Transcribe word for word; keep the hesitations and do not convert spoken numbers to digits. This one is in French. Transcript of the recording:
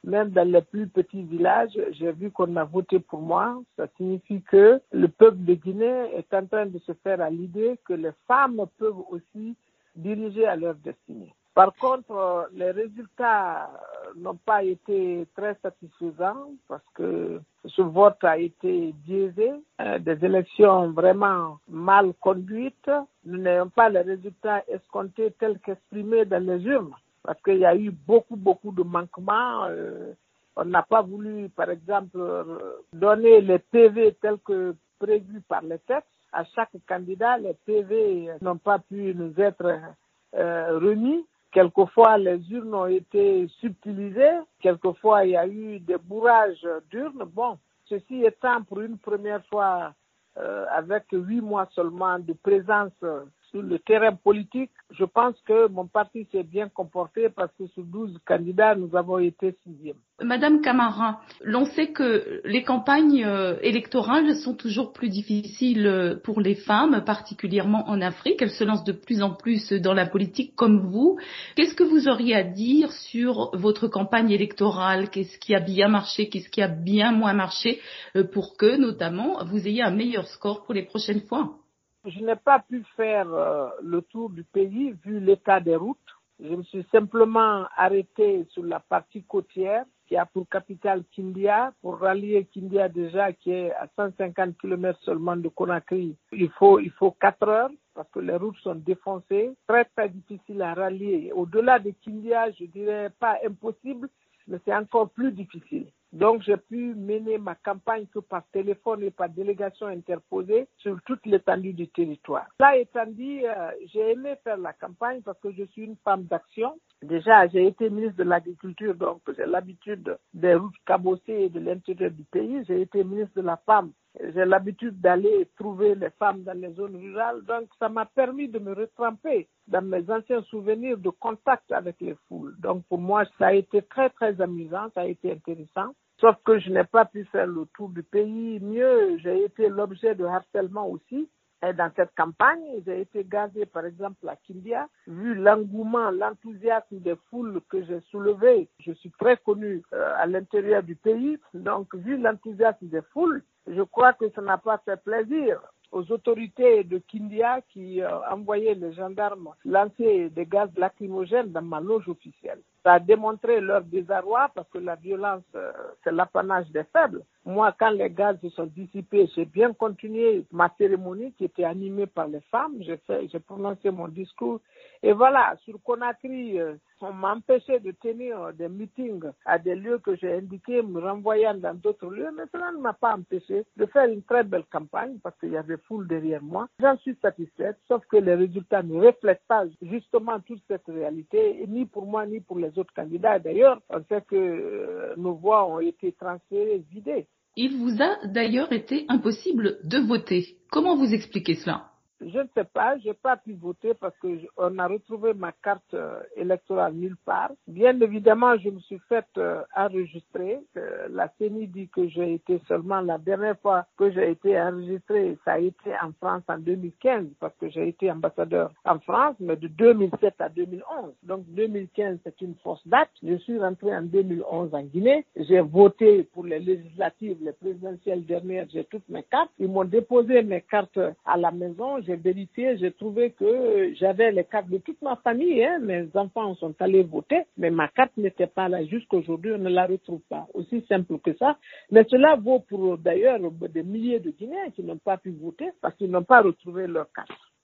Même dans les plus petits villages, j'ai vu qu'on a voté pour moi. Ça signifie que le peuple de Guinée est en train de se faire à l'idée que les femmes peuvent aussi diriger à leur destinée. Par contre, les résultats n'ont pas été très satisfaisants parce que ce vote a été biaisé, euh, des élections vraiment mal conduites. Nous n'avons pas les résultats escomptés tels qu'exprimés dans les urnes parce qu'il y a eu beaucoup, beaucoup de manquements. Euh, on n'a pas voulu, par exemple, donner les P V tels que prévus par les textes. À chaque candidat, les P V n'ont pas pu nous être euh, remis. Quelquefois, les urnes ont été subtilisées. Quelquefois, il y a eu des bourrages d'urnes. Bon, ceci étant pour une première fois, euh, avec huit mois seulement de présence sur le terrain politique, je pense que mon parti s'est bien comporté parce que sur douze candidats, nous avons été sixième. Madame Camara, l'on sait que les campagnes électorales sont toujours plus difficiles pour les femmes, particulièrement en Afrique. Elles se lancent de plus en plus dans la politique comme vous. Qu'est-ce que vous auriez à dire sur votre campagne électorale? Qu'est-ce qui a bien marché? Qu'est-ce qui a bien moins marché pour que, notamment, vous ayez un meilleur score pour les prochaines fois? Je n'ai pas pu faire euh, le tour du pays vu l'état des routes. Je me suis simplement arrêté sur la partie côtière qui a pour capitale Kindia. Pour rallier Kindia déjà qui est à cent cinquante kilomètres seulement de Conakry, il faut, il faut quatre heures parce que les routes sont défoncées. Très très difficile à rallier. Au-delà de Kindia, je dirais pas impossible, mais c'est encore plus difficile. Donc, j'ai pu mener ma campagne que par téléphone et par délégation interposée sur toute l'étendue du territoire. Là étant dit, euh, j'ai aimé faire la campagne parce que je suis une femme d'action. Déjà, j'ai été ministre de l'Agriculture, donc j'ai l'habitude des routes cabossées et de l'intérieur du pays. J'ai été ministre de la Femme. J'ai l'habitude d'aller trouver les femmes dans les zones rurales. Donc, ça m'a permis de me retremper dans mes anciens souvenirs de contact avec les foules. Donc, pour moi, ça a été très, très amusant. Ça a été intéressant. Sauf que je n'ai pas pu faire le tour du pays. Mieux, j'ai été l'objet de harcèlement aussi. Et dans cette campagne, j'ai été gazé, par exemple, à Kindia. Vu l'engouement, l'enthousiasme des foules que j'ai soulevé, je suis très connu euh, à l'intérieur du pays. Donc, vu l'enthousiasme des foules, je crois que ça n'a pas fait plaisir aux autorités de Kindia qui euh, envoyaient les gendarmes lancer des gaz lacrymogènes dans ma loge officielle. Ça a démontré leur désarroi parce que la violence, euh, c'est l'apanage des faibles. Moi, quand les gaz se sont dissipés, j'ai bien continué ma cérémonie qui était animée par les femmes. J'ai fait, j'ai prononcé mon discours. Et voilà, sur Conakry, euh, on m'a empêché de tenir des meetings à des lieux que j'ai indiqués, me renvoyant dans d'autres lieux, mais cela ne m'a pas empêché de faire une très belle campagne parce qu'il y avait foule derrière moi. J'en suis satisfaite, sauf que les résultats ne reflètent pas justement toute cette réalité, ni pour moi, ni pour les autres candidats. D'ailleurs, on sait que euh, nos voix ont été transférées, vidées. Il vous a d'ailleurs été impossible de voter. Comment vous expliquez cela? Je ne sais pas, je n'ai pas pu voter parce qu'on a retrouvé ma carte euh, électorale nulle part. Bien évidemment, je me suis fait euh, enregistrer. Euh, la C E N I dit que j'ai été seulement la dernière fois que j'ai été enregistrée, ça a été en France en deux mille quinze parce que j'ai été ambassadeur en France, mais de deux mille sept à deux mille onze. Donc deux mille quinze, c'est une fausse date. Je suis rentré en deux mille onze en Guinée. J'ai voté pour les législatives, les présidentielles dernières, j'ai toutes mes cartes. Ils m'ont déposé mes cartes à la maison. J'ai vérifié, j'ai trouvé que j'avais les cartes de toute ma famille. Hein. Mes enfants sont allés voter, mais ma carte n'était pas là. Jusqu'aujourd'hui, on ne la retrouve pas. Aussi simple que ça. Mais cela vaut pour d'ailleurs des milliers de Guinéens qui n'ont pas pu voter parce qu'ils n'ont pas retrouvé leur carte.